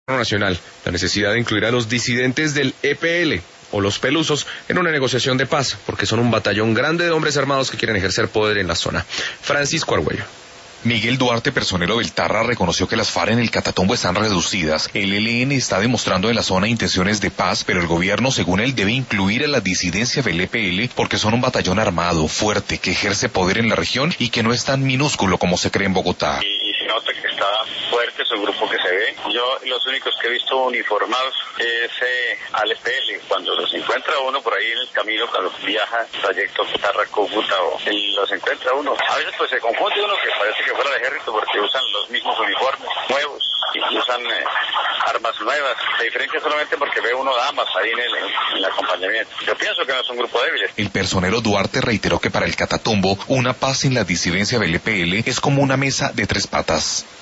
nacional la necesidad de incluir a los disidentes del EPL o los pelusos en una negociación de paz, porque son un batallón grande de hombres armados que quieren ejercer poder en la zona. Francisco Argüello. Miguel Duarte, personero del Tarra, reconoció que las FARC en el Catatumbo están reducidas. El ELN está demostrando en la zona intenciones de paz, pero el gobierno, según él, debe incluir a la disidencia del EPL porque son un batallón armado, fuerte, que ejerce poder en la región y que no es tan minúsculo como se cree en Bogotá. Y se nota que está fuerte, es un grupo que se ve. Yo los únicos que he visto uniformados es al EPL. Cuando los encuentra uno por ahí en el camino, cuando viaja trayecto Tarra-Cúcuta, los encuentra uno. A veces pues se confunde uno que parece que fuera el ejército porque usan los mismos uniformes nuevos y usan armas nuevas. La diferencia solamente porque ve uno damas ahí en el acompañamiento. Yo pienso que no es un grupo débil. El personero Duarte reiteró que para el Catatumbo una paz sin la disidencia del EPL es como una mesa de tres patas.